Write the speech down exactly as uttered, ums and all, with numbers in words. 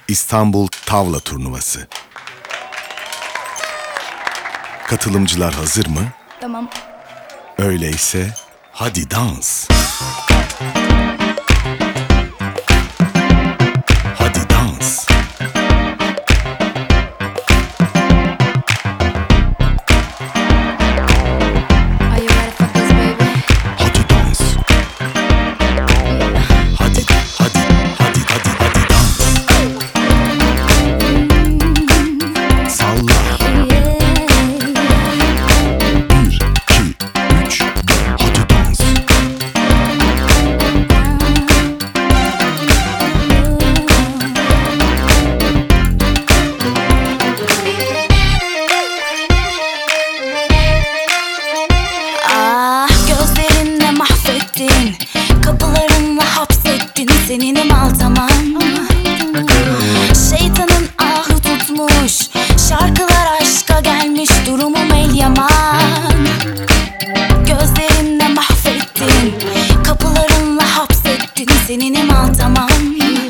İstanbul Tavla Turnuvası. Katılımcılar hazır mı? Tamam. Öyleyse hadi dans. Hadi dans. Are you ready for this, baby? Hadi dans. Hadi, hadi, hadi, hadi, hadi dans. Salla. Bir, iki, üç, dört. Hadi dans. Ah, gözlerinle mahvettin, kapılarınla hapsettin, seninim al tamam. Şeytanın ahı tutmuş, şarkılar aşka gelmiş, durumum el yaman. Gözlerinle mahvettin, kapılarınla hapsettin, seninim al tamam.